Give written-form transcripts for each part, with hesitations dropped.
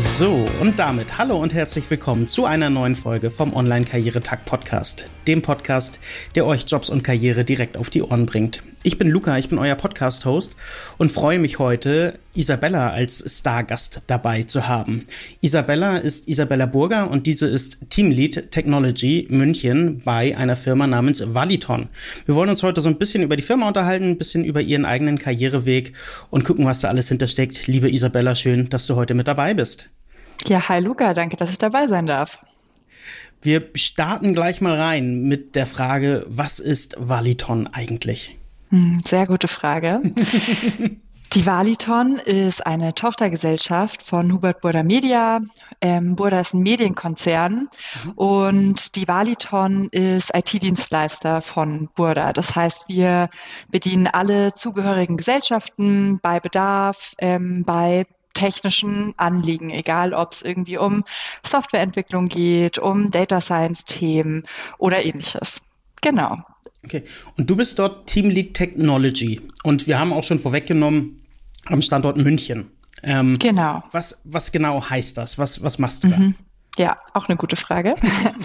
So, und damit hallo und herzlich willkommen zu einer neuen Folge vom Online-Karrieretag-Podcast, dem Podcast, der euch Jobs und Karriere direkt auf die Ohren bringt. Ich bin Luca, ich bin euer Podcast-Host und freue mich heute, Isabella als Stargast dabei zu haben. Isabella ist Isabella Burger und diese ist Teamlead Technology München bei einer Firma namens Valiton. Wir wollen uns heute so ein bisschen über die Firma unterhalten, ein bisschen über ihren eigenen Karriereweg und gucken, was da alles hintersteckt. Liebe Isabella, schön, dass du heute mit dabei bist. Ja, hi Luca, danke, dass ich dabei sein darf. Wir starten gleich mal rein mit der Frage, was ist Valiton eigentlich? Sehr gute Frage. Die Valiton ist eine Tochtergesellschaft von Hubert Burda Media. Burda ist ein Medienkonzern und die Valiton ist IT-Dienstleister von Burda. Das heißt, wir bedienen alle zugehörigen Gesellschaften bei Bedarf, bei technischen Anliegen, egal ob es irgendwie um Softwareentwicklung geht, um Data Science-Themen oder ähnliches. Genau. Okay, und du bist dort Teamlead Technology und wir haben auch schon vorweggenommen am Standort München. Genau. Was genau heißt das? Was machst du da? Ja, auch eine gute Frage.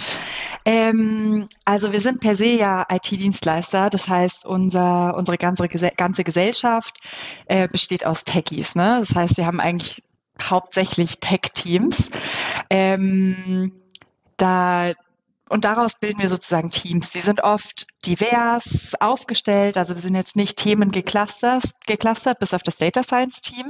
Also wir sind per se ja IT-Dienstleister, das heißt unsere ganze Gesellschaft besteht aus Techies, ne? Das heißt, wir haben eigentlich hauptsächlich Tech-Teams. Und daraus bilden wir sozusagen Teams. Die sind oft divers aufgestellt, also wir sind jetzt nicht Themen geclustert, bis auf das Data Science Team.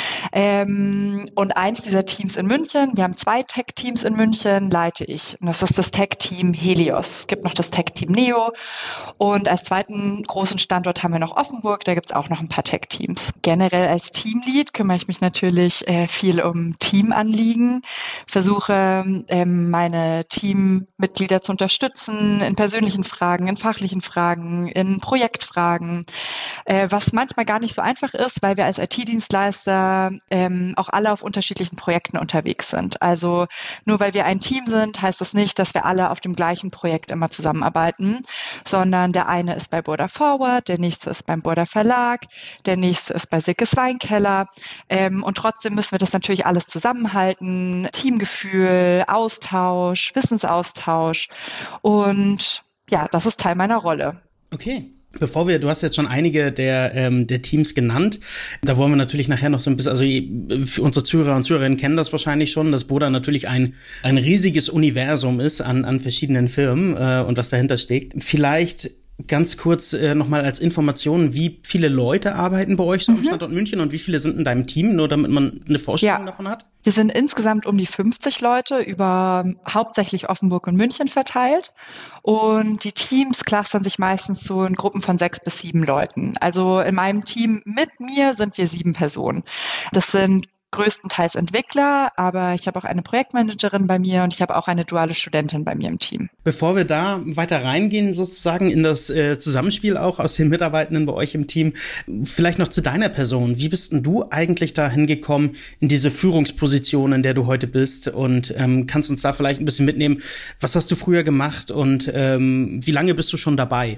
Und eins dieser Teams in München, wir haben 2 Tech-Teams in München, leite ich. Und das ist das Tech-Team Helios. Es gibt noch das Tech-Team Neo. Und als zweiten großen Standort haben wir noch Offenburg, da gibt es auch noch ein paar Tech-Teams. Generell als Teamlead kümmere ich mich natürlich viel um Teamanliegen, versuche meine Teammitglieder zu unterstützen in persönlichen Fragen, in fachlichen Fragen, in Projektfragen, was manchmal gar nicht so einfach ist, weil wir als IT-Dienstleister auch alle auf unterschiedlichen Projekten unterwegs sind. Also nur weil wir ein Team sind, heißt das nicht, dass wir alle auf dem gleichen Projekt immer zusammenarbeiten, sondern der eine ist bei Burda Forward, der nächste ist beim Burda Verlag, der nächste ist bei Sickes Weinkeller und trotzdem müssen wir das natürlich alles zusammenhalten, Teamgefühl, Austausch, Wissensaustausch und ja, das ist Teil meiner Rolle. Okay. Du hast jetzt schon einige der Teams genannt. Da wollen wir natürlich nachher noch so ein bisschen, also unsere Zuhörer und Zuhörerinnen kennen das wahrscheinlich schon, dass Burda natürlich ein riesiges Universum ist an verschiedenen Firmen und was dahinter steckt. Vielleicht ganz kurz nochmal als Information, wie viele Leute arbeiten bei euch so am Standort München und wie viele sind in deinem Team, nur damit man eine Vorstellung davon hat? Wir sind insgesamt um die 50 Leute über hauptsächlich Offenburg und München verteilt und die Teams clustern sich meistens so in Gruppen von 6 bis 7 Leuten. Also in meinem Team mit mir sind wir 7 Personen. Das sind größtenteils Entwickler, aber ich habe auch eine Projektmanagerin bei mir und ich habe auch eine duale Studentin bei mir im Team. Bevor wir da weiter reingehen, sozusagen in das Zusammenspiel auch aus den Mitarbeitenden bei euch im Team, vielleicht noch zu deiner Person. Wie bist denn du eigentlich dahin gekommen in diese Führungsposition, in der du heute bist? Und kannst uns da vielleicht ein bisschen mitnehmen, was hast du früher gemacht und wie lange bist du schon dabei?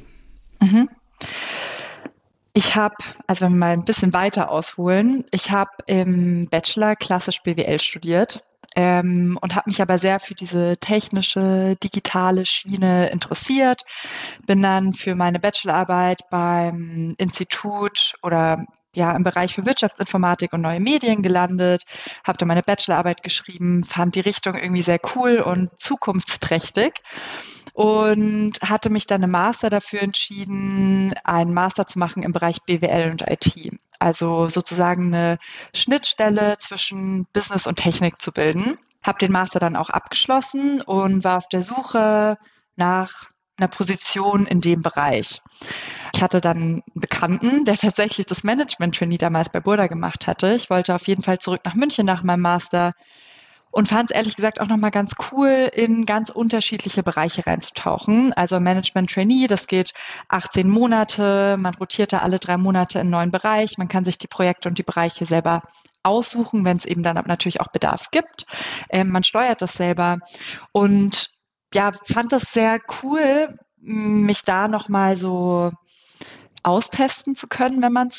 Ich habe, also wenn wir mal ein bisschen weiter ausholen, ich habe im Bachelor klassisch BWL studiert und habe mich aber sehr für diese technische, digitale Schiene interessiert. Bin dann für meine Bachelorarbeit beim Institut oder im Bereich für Wirtschaftsinformatik und neue Medien gelandet, habe da meine Bachelorarbeit geschrieben, fand die Richtung irgendwie sehr cool und zukunftsträchtig und hatte mich dann im Master dafür entschieden, einen Master zu machen im Bereich BWL und IT. Also sozusagen eine Schnittstelle zwischen Business und Technik zu bilden. Habe den Master dann auch abgeschlossen und war auf der Suche nach einer Position in dem Bereich. Ich hatte dann einen Bekannten, der tatsächlich das Management-Trainee damals bei Burda gemacht hatte. Ich wollte auf jeden Fall zurück nach München nach meinem Master und fand es ehrlich gesagt auch nochmal ganz cool, in ganz unterschiedliche Bereiche reinzutauchen. Also Management-Trainee, das geht 18 Monate, man rotiert da alle 3 Monate in einen neuen Bereich, man kann sich die Projekte und die Bereiche selber aussuchen, wenn es eben dann natürlich auch Bedarf gibt. Man steuert das selber und fand das sehr cool, mich da nochmal so austesten zu können, wenn man es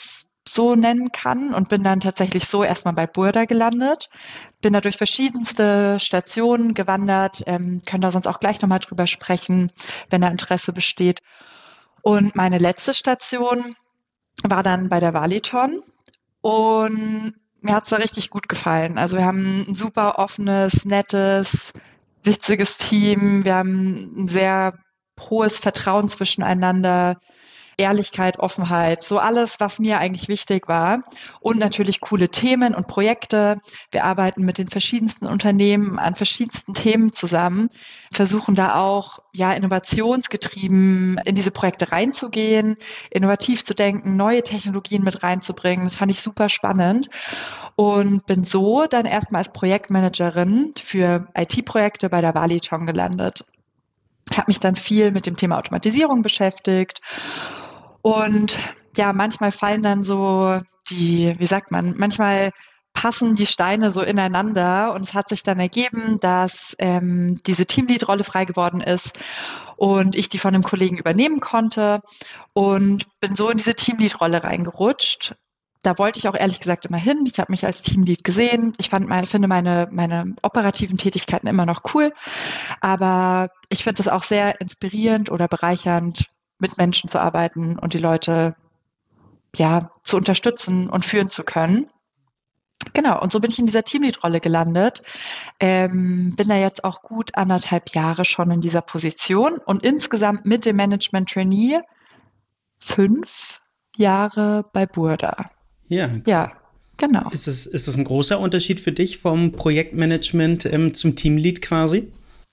so nennen kann und bin dann tatsächlich so erstmal bei Burda gelandet. Bin da durch verschiedenste Stationen gewandert, können da sonst auch gleich nochmal drüber sprechen, wenn da Interesse besteht. Und meine letzte Station war dann bei der Valiton und mir hat's da richtig gut gefallen. Also wir haben ein super offenes, nettes, witziges Team. Wir haben ein sehr hohes Vertrauen zwischeneinander, Ehrlichkeit, Offenheit, so alles, was mir eigentlich wichtig war. Und natürlich coole Themen und Projekte. Wir arbeiten mit den verschiedensten Unternehmen an verschiedensten Themen zusammen, versuchen da auch innovationsgetrieben in diese Projekte reinzugehen, innovativ zu denken, neue Technologien mit reinzubringen. Das fand ich super spannend und bin so dann erstmal als Projektmanagerin für IT-Projekte bei der Valiton gelandet. Habe mich dann viel mit dem Thema Automatisierung beschäftigt. Und ja, manchmal fallen dann so manchmal passen die Steine so ineinander und es hat sich dann ergeben, dass diese Teamlead-Rolle frei geworden ist und ich die von einem Kollegen übernehmen konnte und bin so in diese Teamlead-Rolle reingerutscht. Da wollte ich auch ehrlich gesagt immer hin. Ich habe mich als Teamlead gesehen. Ich finde meine operativen Tätigkeiten immer noch cool, aber ich finde es auch sehr inspirierend oder bereichernd, mit Menschen zu arbeiten und die Leute zu unterstützen und führen zu können. Genau, und so bin ich in dieser Teamlead-Rolle gelandet. Bin da jetzt auch gut 1,5 Jahre schon in dieser Position und insgesamt mit dem Management-Trainee 5 Jahre bei Burda. Ja, genau. Ist es ein großer Unterschied für dich vom Projektmanagement zum Teamlead quasi?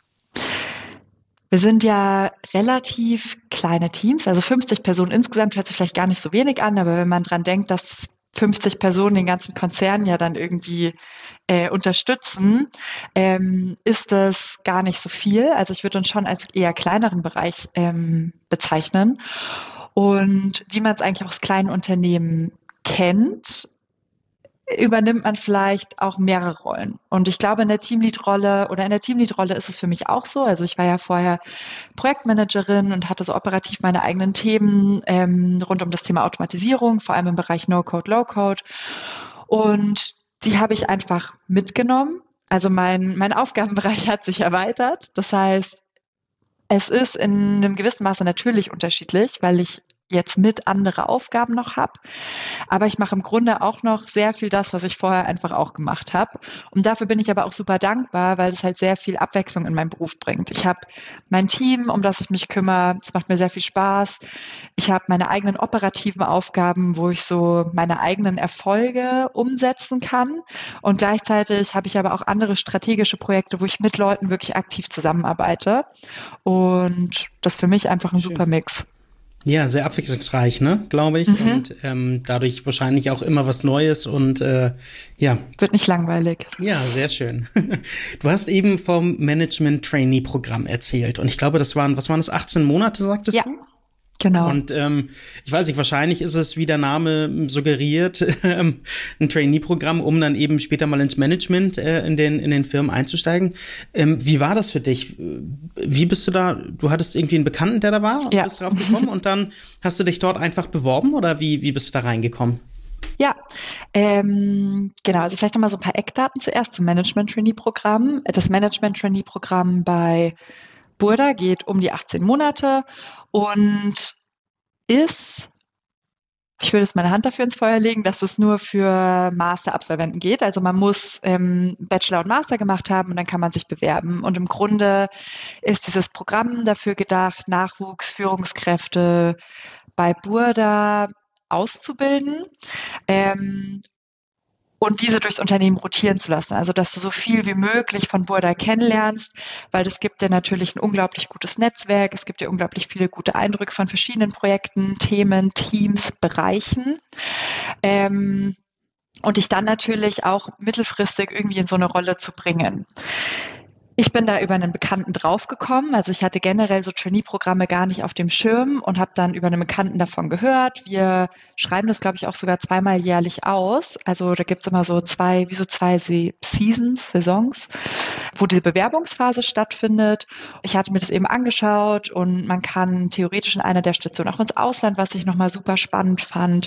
Wir sind ja relativ kleine Teams, also 50 Personen insgesamt, hört sich vielleicht gar nicht so wenig an, aber wenn man dran denkt, dass 50 Personen den ganzen Konzern ja dann irgendwie unterstützen, ist das gar nicht so viel. Also ich würde uns schon als eher kleineren Bereich bezeichnen. Und wie man es eigentlich auch aus kleinen Unternehmen kennt, übernimmt man vielleicht auch mehrere Rollen. Und ich glaube, in der Teamlead-Rolle ist es für mich auch so. Also ich war ja vorher Projektmanagerin und hatte so operativ meine eigenen Themen rund um das Thema Automatisierung, vor allem im Bereich No-Code, Low-Code. Und die habe ich einfach mitgenommen. Also mein Aufgabenbereich hat sich erweitert. Das heißt, es ist in einem gewissen Maße natürlich unterschiedlich, weil ich jetzt mit andere Aufgaben noch habe. Aber ich mache im Grunde auch noch sehr viel das, was ich vorher einfach auch gemacht habe. Und dafür bin ich aber auch super dankbar, weil es halt sehr viel Abwechslung in meinen Beruf bringt. Ich habe mein Team, um das ich mich kümmere. Es macht mir sehr viel Spaß. Ich habe meine eigenen operativen Aufgaben, wo ich so meine eigenen Erfolge umsetzen kann. Und gleichzeitig habe ich aber auch andere strategische Projekte, wo ich mit Leuten wirklich aktiv zusammenarbeite. Und das ist für mich einfach ein super Mix. Ja, sehr abwechslungsreich, ne, glaube ich. Und dadurch wahrscheinlich auch immer was Neues und Wird nicht langweilig. Ja, sehr schön. Du hast eben vom Management-Trainee-Programm erzählt und ich glaube, was waren das, 18 Monate, sagtest du? Genau. Und ich weiß nicht, wahrscheinlich ist es, wie der Name suggeriert, ein Trainee-Programm, um dann eben später mal ins Management in den Firmen einzusteigen. Wie war das für dich? Wie bist du da? Du hattest irgendwie einen Bekannten, der da war und bist drauf gekommen und dann hast du dich dort einfach beworben oder wie bist du da reingekommen? Ja, genau. Also vielleicht nochmal so ein paar Eckdaten zuerst zum Management-Trainee-Programm. Das Management-Trainee-Programm bei Burda geht um die 18 Monate und ich würde jetzt meine Hand dafür ins Feuer legen, dass es nur für Master-Absolventen geht. Also man muss Bachelor und Master gemacht haben und dann kann man sich bewerben. Und im Grunde ist dieses Programm dafür gedacht, Nachwuchsführungskräfte bei Burda auszubilden. Und diese durchs Unternehmen rotieren zu lassen. Also, dass du so viel wie möglich von Burda kennenlernst, weil es gibt dir natürlich ein unglaublich gutes Netzwerk, es gibt dir unglaublich viele gute Eindrücke von verschiedenen Projekten, Themen, Teams, Bereichen. Und dich dann natürlich auch mittelfristig irgendwie in so eine Rolle zu bringen. Ich bin da über einen Bekannten draufgekommen. Also ich hatte generell so Trainee-Programme gar nicht auf dem Schirm und habe dann über einen Bekannten davon gehört. Wir schreiben das, glaube ich, auch sogar zweimal jährlich aus. Also da gibt's immer so zwei Saisons, wo diese Bewerbungsphase stattfindet. Ich hatte mir das eben angeschaut und man kann theoretisch in einer der Stationen auch ins Ausland, was ich nochmal super spannend fand,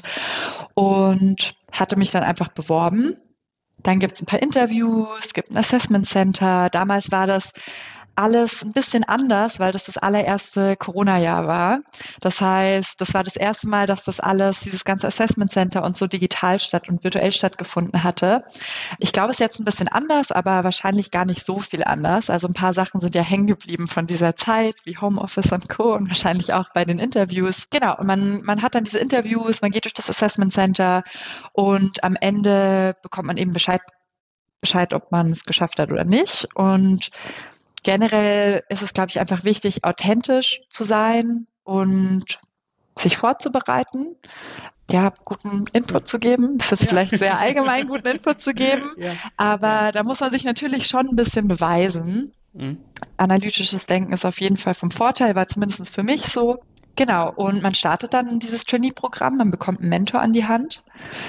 und hatte mich dann einfach beworben. Dann gibt es ein paar Interviews, es gibt ein Assessment Center. Damals war das alles ein bisschen anders, weil das allererste Corona-Jahr war. Das heißt, das war das erste Mal, dass dieses ganze Assessment Center und so digital und virtuell stattgefunden hatte. Ich glaube, es ist jetzt ein bisschen anders, aber wahrscheinlich gar nicht so viel anders. Also ein paar Sachen sind ja hängen geblieben von dieser Zeit, wie Homeoffice und Co. und wahrscheinlich auch bei den Interviews. Genau, und man hat dann diese Interviews, man geht durch das Assessment Center und am Ende bekommt man eben Bescheid, ob man es geschafft hat oder nicht. Und generell ist es, glaube ich, einfach wichtig, authentisch zu sein und sich vorzubereiten, ja, guten Input zu geben. Das ist vielleicht sehr allgemein, guten Input zu geben, aber da muss man sich natürlich schon ein bisschen beweisen. Analytisches Denken ist auf jeden Fall vom Vorteil, war zumindest für mich so. Genau, und man startet dann in dieses Trainee-Programm, man bekommt einen Mentor an die Hand.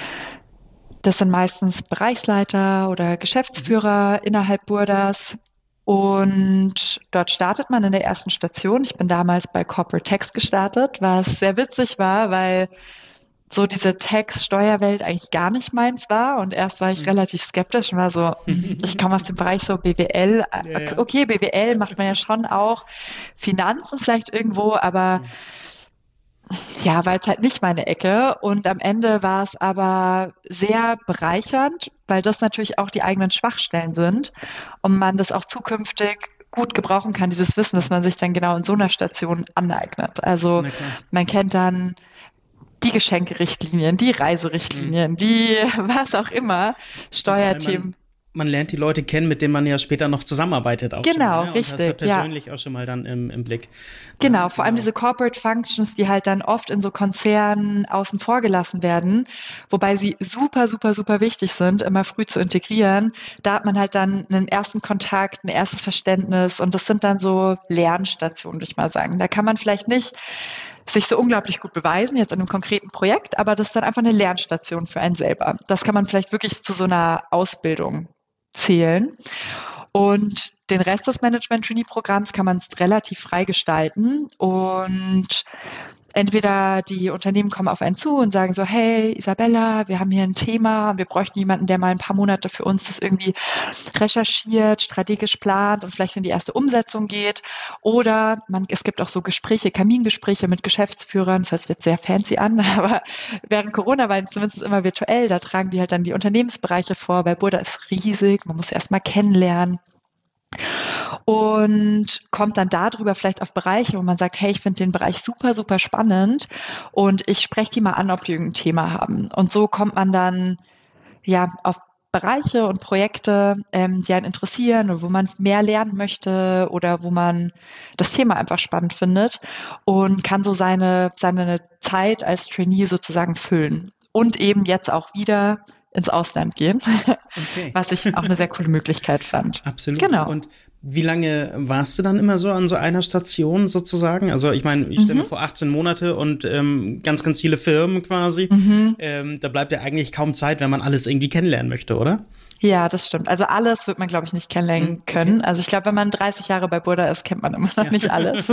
Das sind meistens Bereichsleiter oder Geschäftsführer innerhalb Burdas. Und dort startet man in der ersten Station. Ich bin damals bei Corporate Tax gestartet, was sehr witzig war, weil so diese Tax-Steuerwelt eigentlich gar nicht meins war. Und erst war ich relativ skeptisch und war so, ich komme aus dem Bereich so BWL. Okay, BWL macht man ja schon auch. Finanzen vielleicht irgendwo, aber ja, war jetzt halt nicht meine Ecke. Und am Ende war es aber sehr bereichernd, weil das natürlich auch die eigenen Schwachstellen sind und man das auch zukünftig gut gebrauchen kann, dieses Wissen, dass man sich dann genau in so einer Station aneignet. Also man kennt dann die Geschenkerichtlinien, die Reiserichtlinien, die was auch immer, Steuerthemen. Man lernt die Leute kennen, mit denen man ja später noch zusammenarbeitet. Auch genau, schon, ne? richtig. Und das ja persönlich auch schon mal dann im Blick. Genau, vor allem diese Corporate Functions, die halt dann oft in so Konzernen außen vor gelassen werden, wobei sie super, super, super wichtig sind, immer früh zu integrieren. Da hat man halt dann einen ersten Kontakt, ein erstes Verständnis und das sind dann so Lernstationen, würde ich mal sagen. Da kann man vielleicht nicht sich so unglaublich gut beweisen, jetzt in einem konkreten Projekt, aber das ist dann einfach eine Lernstation für einen selber. Das kann man vielleicht wirklich zu so einer Ausbildung zählen. Und den Rest des Management-Trainee-Programms kann man relativ frei gestalten und entweder die Unternehmen kommen auf einen zu und sagen so, hey Isabella, wir haben hier ein Thema, wir bräuchten jemanden, der mal ein paar Monate für uns das irgendwie recherchiert, strategisch plant und vielleicht in die erste Umsetzung geht. Oder es gibt auch so Gespräche, Kamingespräche mit Geschäftsführern, das hört sich jetzt sehr fancy an, aber während Corona war es zumindest immer virtuell, da tragen die halt dann die Unternehmensbereiche vor, weil Burda ist riesig, man muss erst mal kennenlernen. Und kommt dann darüber vielleicht auf Bereiche, wo man sagt, hey, ich finde den Bereich super, super spannend und ich spreche die mal an, ob die irgendein Thema haben. Und so kommt man dann ja auf Bereiche und Projekte, die einen interessieren oder wo man mehr lernen möchte oder wo man das Thema einfach spannend findet und kann so seine Zeit als Trainee sozusagen füllen. Und eben jetzt auch wieder ins Ausland gehen, was ich auch eine sehr coole Möglichkeit fand. Absolut. Genau. Und wie lange warst du dann immer so an so einer Station sozusagen? Also ich meine, ich stelle mir vor 18 Monate und ganz, ganz viele Firmen quasi. Da bleibt ja eigentlich kaum Zeit, wenn man alles irgendwie kennenlernen möchte, oder? Ja, das stimmt. Also alles wird man, glaube ich, nicht kennenlernen können. Also ich glaube, wenn man 30 Jahre bei Burda ist, kennt man immer noch nicht alles.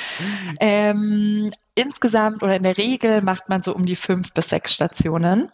Insgesamt oder in der Regel macht man so um die 5 bis 6 Stationen.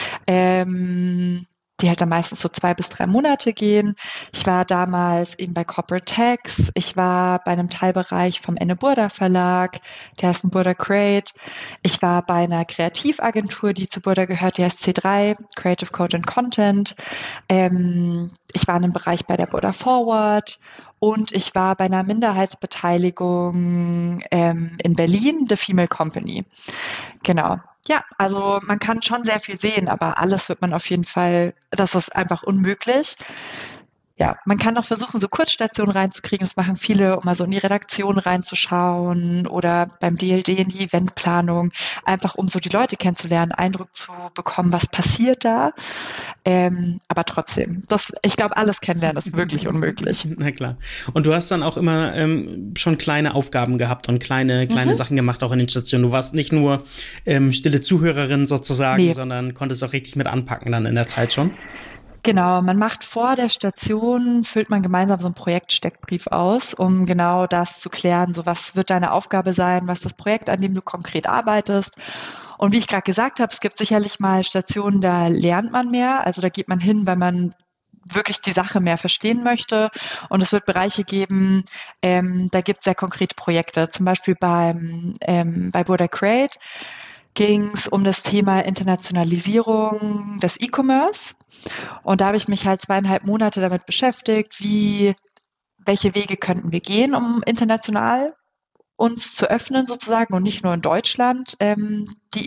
Die halt dann meistens so 2 bis 3 Monate gehen. Ich war damals eben bei Corporate Tax. Ich war bei einem Teilbereich vom Enne Burda Verlag, der heißt Burda Create. Ich war bei einer Kreativagentur, die zu Burda gehört, die heißt C3, Creative Code and Content. Ich war in einem Bereich bei der Burda Forward. Und ich war bei einer Minderheitsbeteiligung in Berlin, The Female Company. Genau. Ja, also man kann schon sehr viel sehen, aber alles wird man auf jeden Fall, das ist einfach unmöglich. ja, man kann auch versuchen, so Kurzstationen reinzukriegen. Das machen viele, um mal so in die Redaktion reinzuschauen oder beim DLD in die Eventplanung, einfach um so die Leute kennenzulernen, Eindruck zu bekommen, was passiert da. Aber trotzdem, ich glaube, alles kennenlernen ist wirklich unmöglich. Na klar. Und du hast dann auch immer schon kleine Aufgaben gehabt und kleine Sachen gemacht, auch in den Stationen. Du warst nicht nur stille Zuhörerin sozusagen, sondern konntest auch richtig mit anpacken dann in der Zeit schon. Genau, man macht vor der Station, füllt man gemeinsam so einen Projektsteckbrief aus, um genau das zu klären, so was wird deine Aufgabe sein, was ist das Projekt, an dem du konkret arbeitest. Und wie ich gerade gesagt habe, es gibt sicherlich mal Stationen, da lernt man mehr, also da geht man hin, weil man wirklich die Sache mehr verstehen möchte. Und es wird Bereiche geben, da gibt es sehr konkrete Projekte, zum Beispiel bei Burda Create ging es um das Thema Internationalisierung des E-Commerce. Und da habe ich mich halt 2,5 Monate damit beschäftigt, welche Wege könnten wir gehen, um international uns zu öffnen sozusagen und nicht nur in Deutschland die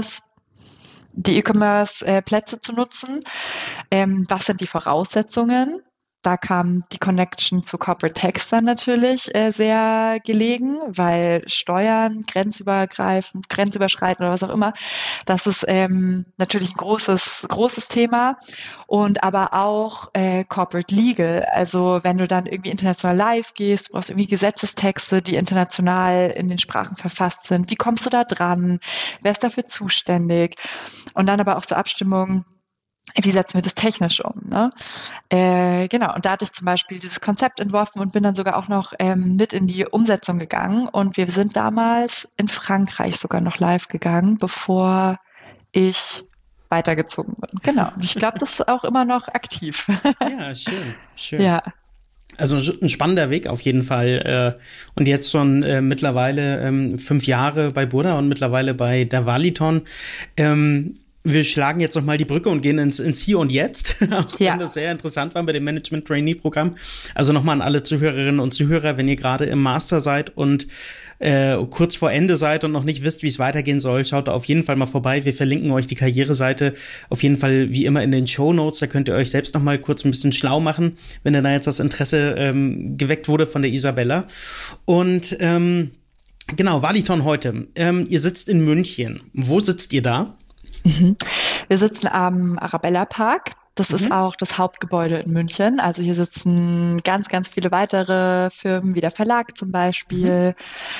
E-Commerce-Plätze zu nutzen. Was sind die Voraussetzungen? Da kam die Connection zu Corporate Tax dann natürlich sehr gelegen, weil Steuern, grenzüberschreitend oder was auch immer, das ist natürlich ein großes Thema. Und aber auch Corporate Legal, also wenn du dann irgendwie international live gehst, du brauchst irgendwie Gesetzestexte, die international in den Sprachen verfasst sind. Wie kommst du da dran? Wer ist dafür zuständig? Und dann aber auch zur Abstimmung, wie setzen wir das technisch um? Ne? Genau, und da hatte ich zum Beispiel dieses Konzept entworfen und bin dann sogar auch noch mit in die Umsetzung gegangen. Und wir sind damals in Frankreich sogar noch live gegangen, bevor ich weitergezogen bin. Genau, und ich glaube, das ist auch immer noch aktiv. Ja, schön. Ja. Also ein spannender Weg auf jeden Fall. Und jetzt schon mittlerweile 5 Jahre bei Burda und mittlerweile bei der Valiton. Wir schlagen jetzt noch mal die Brücke und gehen ins Hier und Jetzt, auch wenn das sehr interessant war bei dem Management-Trainee-Programm. Also nochmal an alle Zuhörerinnen und Zuhörer, wenn ihr gerade im Master seid und kurz vor Ende seid und noch nicht wisst, wie es weitergehen soll, schaut da auf jeden Fall mal vorbei. Wir verlinken euch die Karriereseite auf jeden Fall wie immer in den Shownotes. Da könnt ihr euch selbst noch mal kurz ein bisschen schlau machen, wenn da jetzt das Interesse geweckt wurde von der Isabella. Und genau, Valiton heute. Ihr sitzt in München. Wo sitzt ihr da? Wir sitzen am Arabella Park. Das ist auch das Hauptgebäude in München. Also hier sitzen ganz, ganz viele weitere Firmen, wie der Verlag zum Beispiel.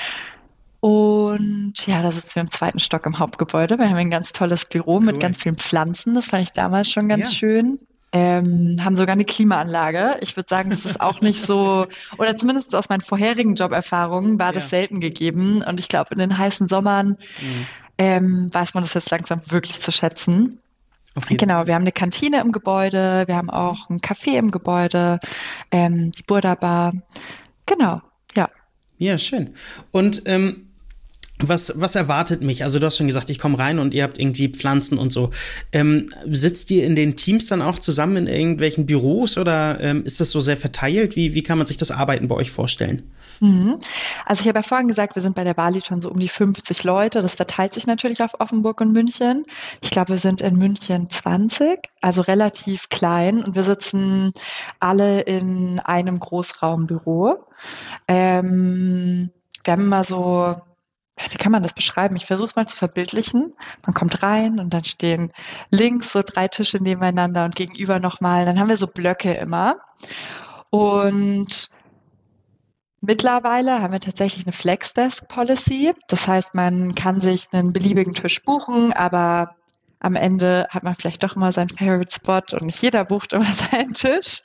Und ja, da sitzen wir im 2. Stock im Hauptgebäude. Wir haben ein ganz tolles Büro mit ganz vielen Pflanzen. Das fand ich damals schon ganz schön. Haben sogar eine Klimaanlage. Ich würde sagen, das ist auch nicht so, oder zumindest aus meinen vorherigen Joberfahrungen war das selten gegeben. Und ich glaube, in den heißen Sommern weiß man das jetzt langsam wirklich zu schätzen. Genau, wir haben eine Kantine im Gebäude, wir haben auch ein Café im Gebäude, die Burda Bar. Genau, ja. Ja, schön. Und was erwartet mich? Also du hast schon gesagt, ich komme rein und ihr habt irgendwie Pflanzen und so. Sitzt ihr in den Teams dann auch zusammen in irgendwelchen Büros oder ist das so sehr verteilt? Wie kann man sich das Arbeiten bei euch vorstellen? Also ich habe ja vorhin gesagt, wir sind bei der Valiton so um die 50 Leute. Das verteilt sich natürlich auf Offenburg und München. Ich glaube, wir sind in München 20, also relativ klein. Und wir sitzen alle in einem Großraumbüro. Wir haben immer so, wie kann man das beschreiben? Ich versuche es mal zu verbildlichen. Man kommt rein und dann stehen links so 3 Tische nebeneinander und gegenüber nochmal. Dann haben wir so Blöcke immer. Und mittlerweile haben wir tatsächlich eine Flexdesk-Policy. Das heißt, man kann sich einen beliebigen Tisch buchen, aber am Ende hat man vielleicht doch immer seinen Favorite Spot und nicht jeder bucht immer seinen Tisch.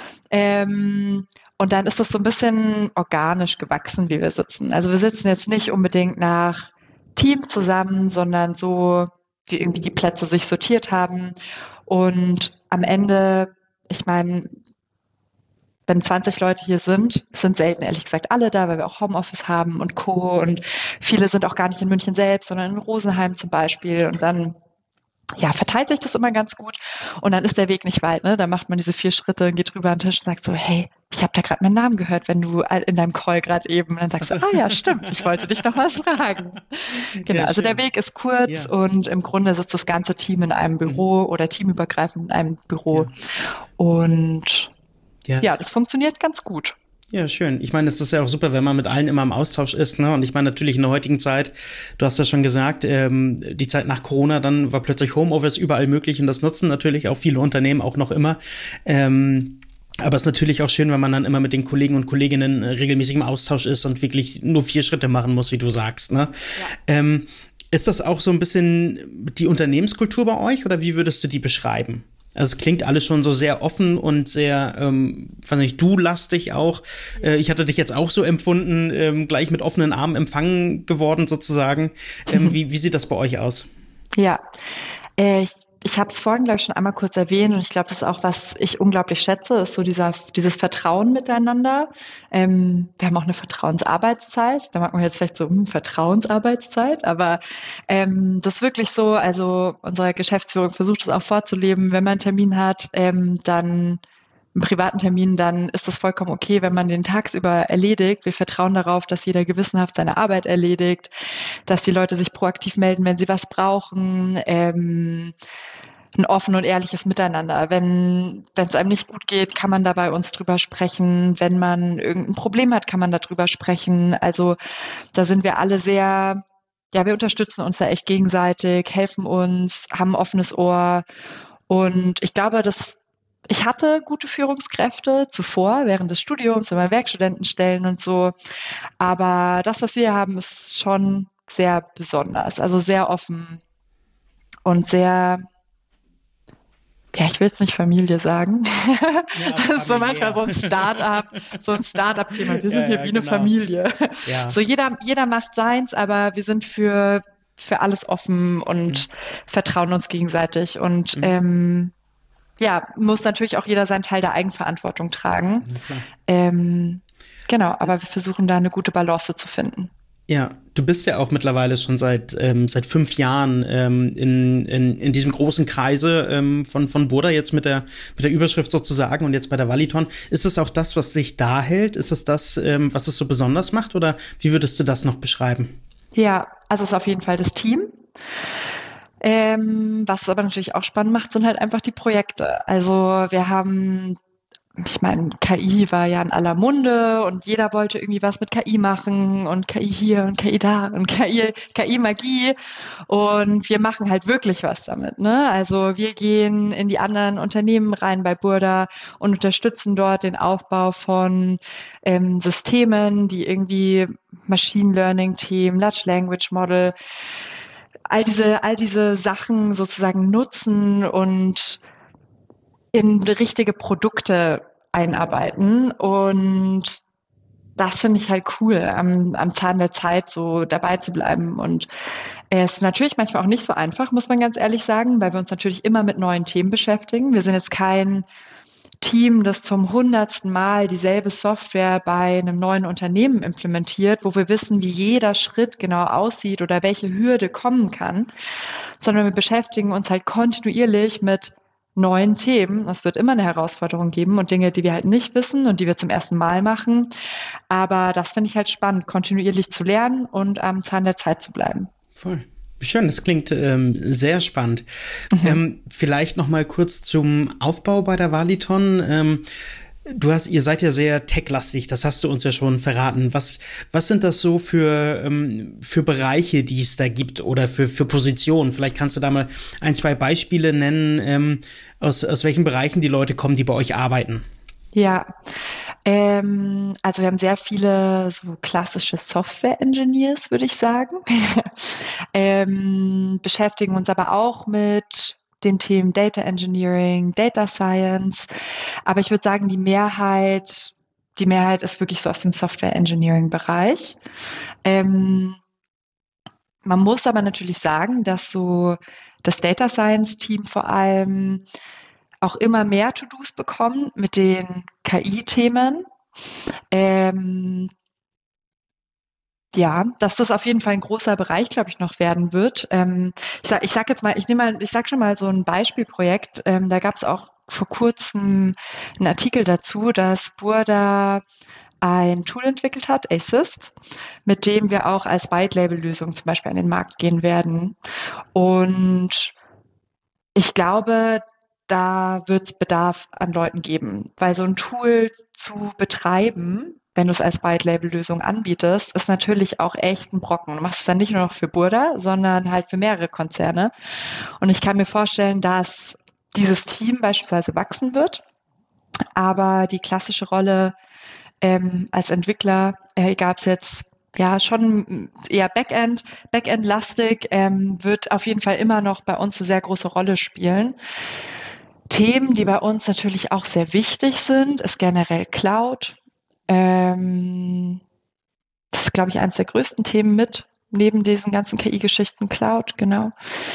Und dann ist das so ein bisschen organisch gewachsen, wie wir sitzen. Also wir sitzen jetzt nicht unbedingt nach Team zusammen, sondern so, wie irgendwie die Plätze sich sortiert haben. Und am Ende, ich meine, wenn 20 Leute hier sind selten, ehrlich gesagt, alle da, weil wir auch Homeoffice haben und Co. Und viele sind auch gar nicht in München selbst, sondern in Rosenheim zum Beispiel. Und dann verteilt sich das immer ganz gut. Und dann ist der Weg nicht weit. Ne? Da macht man diese 4 Schritte und geht rüber an den Tisch und sagt so, hey, ich habe da gerade meinen Namen gehört, wenn du in deinem Call gerade eben. Und dann sagst du, ja, stimmt, ich wollte dich noch was fragen. Genau, also der Weg ist kurz und im Grunde sitzt das ganze Team in einem Büro oder teamübergreifend in einem Büro. Und Ja. ja, das funktioniert ganz gut. Ja, schön. Ich meine, es ist ja auch super, wenn man mit allen immer im Austausch ist, ne? Und ich meine, natürlich in der heutigen Zeit, du hast ja schon gesagt, die Zeit nach Corona, dann war plötzlich Homeoffice überall möglich und das nutzen natürlich auch viele Unternehmen auch noch immer. Aber es ist natürlich auch schön, wenn man dann immer mit den Kollegen und Kolleginnen regelmäßig im Austausch ist und wirklich nur 4 Schritte machen muss, wie du sagst, ne? Ja. Ist das auch so ein bisschen die Unternehmenskultur bei euch oder wie würdest du die beschreiben? Also es klingt alles schon so sehr offen und sehr, weiß nicht, du-lastig auch. Ich hatte dich jetzt auch so empfunden, gleich mit offenen Armen empfangen geworden sozusagen. Wie sieht das bei euch aus? Ja, ich habe es vorhin, glaube ich, schon einmal kurz erwähnt und ich glaube, das ist auch, was ich unglaublich schätze, ist so dieses Vertrauen miteinander. Wir haben auch eine Vertrauensarbeitszeit. Da mag man jetzt vielleicht so, Vertrauensarbeitszeit, aber das ist wirklich so, also unsere Geschäftsführung versucht es auch vorzuleben, wenn man einen Termin hat, dann einen privaten Termin, dann ist das vollkommen okay, wenn man den tagsüber erledigt. Wir vertrauen darauf, dass jeder gewissenhaft seine Arbeit erledigt, dass die Leute sich proaktiv melden, wenn sie was brauchen, ein offen und ehrliches Miteinander. Wenn es einem nicht gut geht, kann man da bei uns drüber sprechen. Wenn man irgendein Problem hat, kann man darüber sprechen. Also da sind wir alle sehr, ja, wir unterstützen uns da echt gegenseitig, helfen uns, haben ein offenes Ohr. Und ich glaube, ich hatte gute Führungskräfte zuvor, während des Studiums, in meinen Werkstudentenstellen und so. Aber das, was wir haben, ist schon sehr besonders. Also sehr offen und sehr, ja, ich will jetzt nicht Familie sagen. Ja, das ist so manchmal so ein Start-up-Thema. Wir sind hier wie eine Familie. Ja. So jeder macht seins, aber wir sind für alles offen und vertrauen uns gegenseitig. Und ja, muss natürlich auch jeder seinen Teil der Eigenverantwortung tragen. Ja, genau, aber wir versuchen da eine gute Balance zu finden. Ja, du bist ja auch mittlerweile schon seit 5 Jahren in diesem großen Kreise von Burda jetzt mit der Überschrift sozusagen und jetzt bei der Valiton. Ist es auch das, was dich da hält? Ist es das, was es so besonders macht? Oder wie würdest du das noch beschreiben? Ja, also es ist auf jeden Fall das Team. Was es aber natürlich auch spannend macht, sind halt einfach die Projekte. Also wir haben, ich meine, KI war ja in aller Munde und jeder wollte irgendwie was mit KI machen und KI hier und KI da und KI-Magie und wir machen halt wirklich was damit, ne? Also wir gehen in die anderen Unternehmen rein bei Burda und unterstützen dort den Aufbau von Systemen, die irgendwie Machine Learning-Themen, Large Language Model, all diese Sachen sozusagen nutzen und in richtige Produkte einarbeiten. Und das finde ich halt cool, am Zahn der Zeit so dabei zu bleiben. Und es ist natürlich manchmal auch nicht so einfach, muss man ganz ehrlich sagen, weil wir uns natürlich immer mit neuen Themen beschäftigen. Wir sind jetzt kein Team, das zum 100. Mal dieselbe Software bei einem neuen Unternehmen implementiert, wo wir wissen, wie jeder Schritt genau aussieht oder welche Hürde kommen kann, sondern wir beschäftigen uns halt kontinuierlich mit neuen Themen. Es wird immer eine Herausforderung geben und Dinge, die wir halt nicht wissen und die wir zum ersten Mal machen. Aber das finde ich halt spannend, kontinuierlich zu lernen und am Zahn der Zeit zu bleiben. Voll. Schön, das klingt sehr spannend. Vielleicht noch mal kurz zum Aufbau bei der Valiton. Ihr seid ja sehr tech-lastig, das hast du uns ja schon verraten. Was sind das so für Bereiche, die es da gibt oder für Positionen? Vielleicht kannst du da mal 1, 2 Beispiele nennen, aus welchen Bereichen die Leute kommen, die bei euch arbeiten. Ja, also wir haben sehr viele so klassische Software-Engineers, würde ich sagen. Beschäftigen uns aber auch mit den Themen Data Engineering, Data Science. Aber ich würde sagen, die Mehrheit ist wirklich so aus dem Software Engineering Bereich. Man muss aber natürlich sagen, dass so das Data Science Team vor allem auch immer mehr To-Dos bekommt mit den KI-Themen. Ja, dass das auf jeden Fall ein großer Bereich, glaube ich, noch werden wird. Ich sag schon mal so ein Beispielprojekt. Da gab es auch vor kurzem einen Artikel dazu, dass Burda ein Tool entwickelt hat, Assist, mit dem wir auch als White-Label-Lösung zum Beispiel an den Markt gehen werden. Und ich glaube, da wird es Bedarf an Leuten geben, weil so ein Tool zu betreiben, wenn du es als White-Label-Lösung anbietest, ist natürlich auch echt ein Brocken. Du machst es dann nicht nur noch für Burda, sondern halt für mehrere Konzerne. Und ich kann mir vorstellen, dass dieses Team beispielsweise wachsen wird, aber die klassische Rolle als Entwickler, egal ob es jetzt ja schon eher Backend-lastig, wird auf jeden Fall immer noch bei uns eine sehr große Rolle spielen. Themen, die bei uns natürlich auch sehr wichtig sind, ist generell Cloud. Das ist, glaube ich, eines der größten Themen mit, neben diesen ganzen KI-Geschichten, Cloud, genau.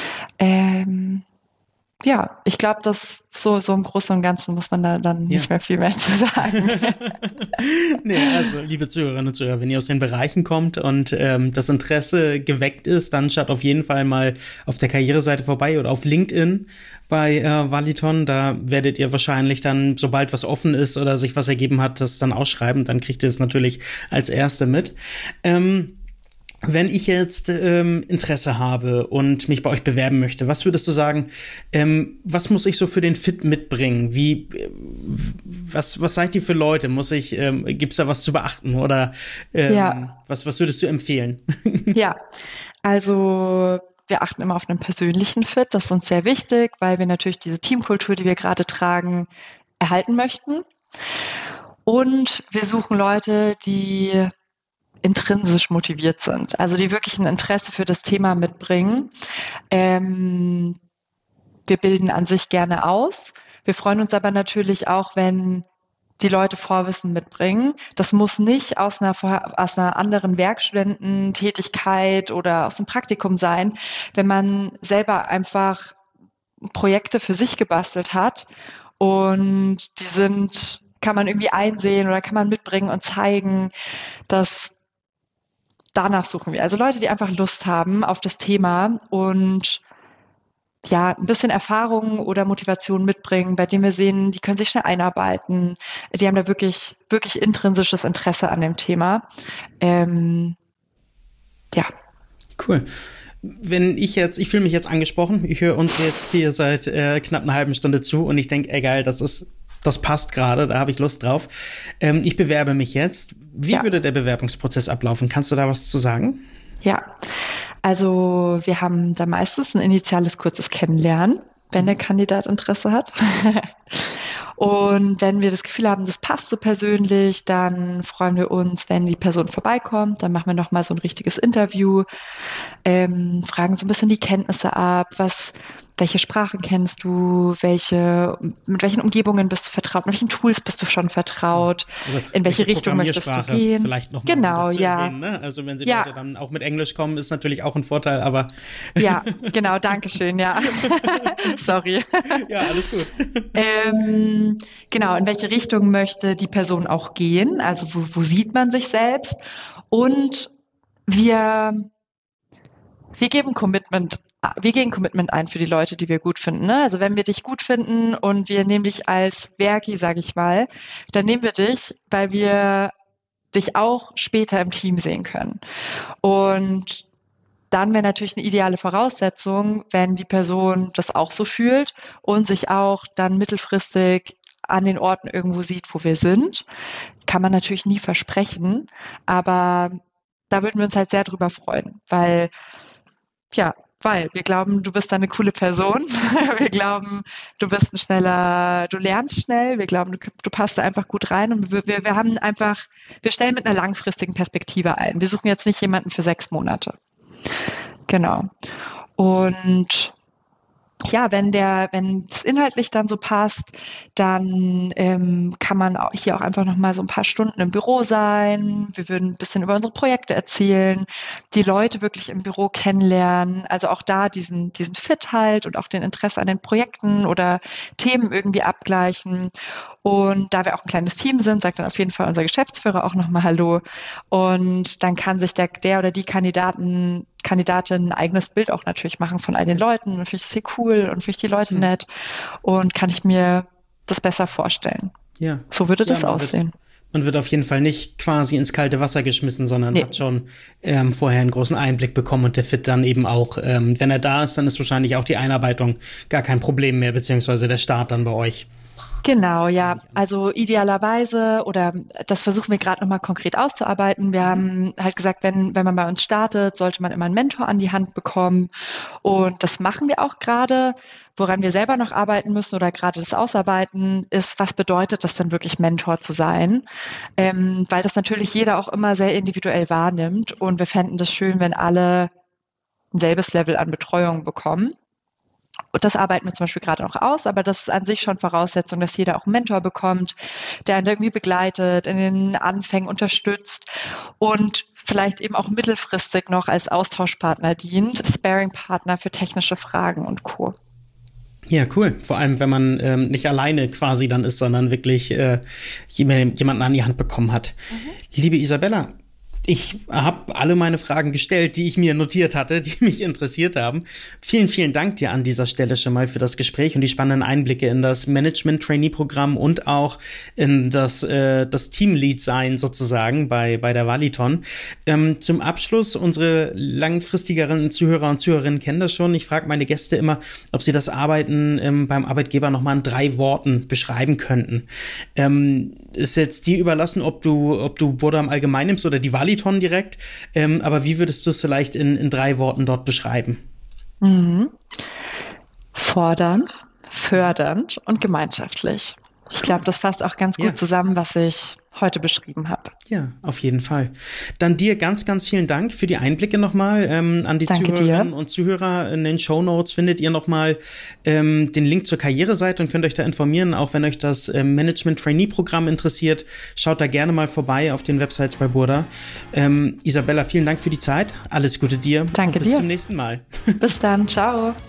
Ja, ich glaube, dass so im Großen und Ganzen muss man da dann nicht mehr viel mehr zu sagen. Nee, also liebe Zuhörerinnen und Zuhörer, wenn ihr aus den Bereichen kommt und das Interesse geweckt ist, dann schaut auf jeden Fall mal auf der Karriereseite vorbei oder auf LinkedIn bei Valiton. Da werdet ihr wahrscheinlich dann, sobald was offen ist oder sich was ergeben hat, das dann ausschreiben. Dann kriegt ihr es natürlich als Erste mit. Wenn ich jetzt Interesse habe und mich bei euch bewerben möchte, was würdest du sagen, was muss ich so für den Fit mitbringen? Was seid ihr für Leute? Gibt's da was zu beachten oder was würdest du empfehlen? Ja, also wir achten immer auf einen persönlichen Fit. Das ist uns sehr wichtig, weil wir natürlich diese Teamkultur, die wir gerade tragen, erhalten möchten. Und wir suchen Leute, die intrinsisch motiviert sind, also die wirklich ein Interesse für das Thema mitbringen. Wir bilden an sich gerne aus. Wir freuen uns aber natürlich auch, wenn die Leute Vorwissen mitbringen. Das muss nicht aus einer anderen Werkstudententätigkeit oder aus dem Praktikum sein. Wenn man selber einfach Projekte für sich gebastelt hat und kann man irgendwie einsehen oder kann man mitbringen und zeigen, dass danach suchen wir. Also Leute, die einfach Lust haben auf das Thema und ja, ein bisschen Erfahrung oder Motivation mitbringen, bei denen wir sehen, die können sich schnell einarbeiten, die haben da wirklich, wirklich intrinsisches Interesse an dem Thema. Ja. Cool. Ich fühle mich jetzt angesprochen, ich höre uns jetzt hier seit knapp einer halben Stunde zu und ich denke, geil, das passt gerade, da habe ich Lust drauf. Ich bewerbe mich jetzt. Wie würde der Bewerbungsprozess ablaufen? Kannst du da was zu sagen? Ja, also wir haben da meistens ein initiales kurzes Kennenlernen, wenn der Kandidat Interesse hat. Und wenn wir das Gefühl haben, das passt so persönlich, dann freuen wir uns, wenn die Person vorbeikommt. Dann machen wir nochmal so ein richtiges Interview, fragen so ein bisschen die Kenntnisse ab, welche Sprachen kennst du, mit welchen Umgebungen bist du vertraut, mit welchen Tools bist du schon vertraut, also in welche Richtung möchtest du gehen. Vielleicht noch mal genau, erwähnen, ne? Also wenn Leute dann auch mit Englisch kommen, ist natürlich auch ein Vorteil, aber ja, genau, dankeschön, ja. Sorry. Ja, alles gut. Genau, in welche Richtung möchte die Person auch gehen, also wo sieht man sich selbst, und wir geben Commitment ein für die Leute, die wir gut finden. Ne? Also wenn wir dich gut finden und wir nehmen dich als Werki, sage ich mal, dann nehmen wir dich, weil wir dich auch später im Team sehen können. Und dann wäre natürlich eine ideale Voraussetzung, wenn die Person das auch so fühlt und sich auch dann mittelfristig an den Orten irgendwo sieht, wo wir sind. Kann man natürlich nie versprechen, aber da würden wir uns halt sehr drüber freuen, weil wir glauben, du bist da eine coole Person. Wir glauben, du lernst schnell. Wir glauben, du passt da einfach gut rein. Und wir stellen mit einer langfristigen Perspektive ein. Wir suchen jetzt nicht jemanden für 6 Monate. Genau. Und ja, wenn es inhaltlich dann so passt, dann kann man hier auch einfach nochmal so ein paar Stunden im Büro sein. Wir würden ein bisschen über unsere Projekte erzählen, die Leute wirklich im Büro kennenlernen. Also auch da diesen Fit halt und auch den Interesse an den Projekten oder Themen irgendwie abgleichen. Und da wir auch ein kleines Team sind, sagt dann auf jeden Fall unser Geschäftsführer auch nochmal Hallo. Und dann kann sich der oder die Kandidatin ein eigenes Bild auch natürlich machen von all den Leuten. Und finde ich sehr cool und finde ich die Leute nett. Und kann ich mir das besser vorstellen. Ja. So würde das aussehen. Und wird auf jeden Fall nicht quasi ins kalte Wasser geschmissen, sondern hat schon vorher einen großen Einblick bekommen und der Fit dann eben auch, wenn er da ist, dann ist wahrscheinlich auch die Einarbeitung gar kein Problem mehr, beziehungsweise der Start dann bei euch. Genau, ja. Also idealerweise, oder das versuchen wir gerade nochmal konkret auszuarbeiten. Wir haben halt gesagt, wenn man bei uns startet, sollte man immer einen Mentor an die Hand bekommen. Und das machen wir auch gerade. Woran wir selber noch arbeiten müssen oder gerade das Ausarbeiten, ist, was bedeutet das denn wirklich, Mentor zu sein? Weil das natürlich jeder auch immer sehr individuell wahrnimmt. Und wir fänden das schön, wenn alle ein selbes Level an Betreuung bekommen. Und das arbeiten wir zum Beispiel gerade noch aus, aber das ist an sich schon Voraussetzung, dass jeder auch einen Mentor bekommt, der einen irgendwie begleitet, in den Anfängen unterstützt und vielleicht eben auch mittelfristig noch als Austauschpartner dient, Sparing-Partner für technische Fragen und Co. Ja, cool. Vor allem, wenn man nicht alleine quasi dann ist, sondern wirklich jemanden an die Hand bekommen hat. Liebe Isabella, ich habe alle meine Fragen gestellt, die ich mir notiert hatte, die mich interessiert haben. Vielen, vielen Dank dir an dieser Stelle schon mal für das Gespräch und die spannenden Einblicke in das Management-Trainee-Programm und auch in das Teamlead-Sein sozusagen bei der Valiton. Zum Abschluss, unsere langfristigeren Zuhörer und Zuhörerinnen kennen das schon. Ich frage meine Gäste immer, ob sie das Arbeiten beim Arbeitgeber nochmal in 3 Worten beschreiben könnten. Ist jetzt dir überlassen, ob du Burda im Allgemeinen nimmst oder die Valiton direkt, aber wie würdest du es vielleicht in 3 Worten dort beschreiben? Fordernd, fördernd und gemeinschaftlich. Ich glaube, das fasst auch ganz gut zusammen, was ich heute beschrieben habe. Ja, auf jeden Fall. Dann dir ganz, ganz vielen Dank für die Einblicke nochmal an die Zuhörerinnen und Zuhörer. In den Shownotes findet ihr nochmal den Link zur Karriereseite und könnt euch da informieren, auch wenn euch das Management-Trainee-Programm interessiert. Schaut da gerne mal vorbei auf den Websites bei Burda. Isabella, vielen Dank für die Zeit. Alles Gute dir. Danke dir. Bis zum nächsten Mal. Bis dann. Ciao.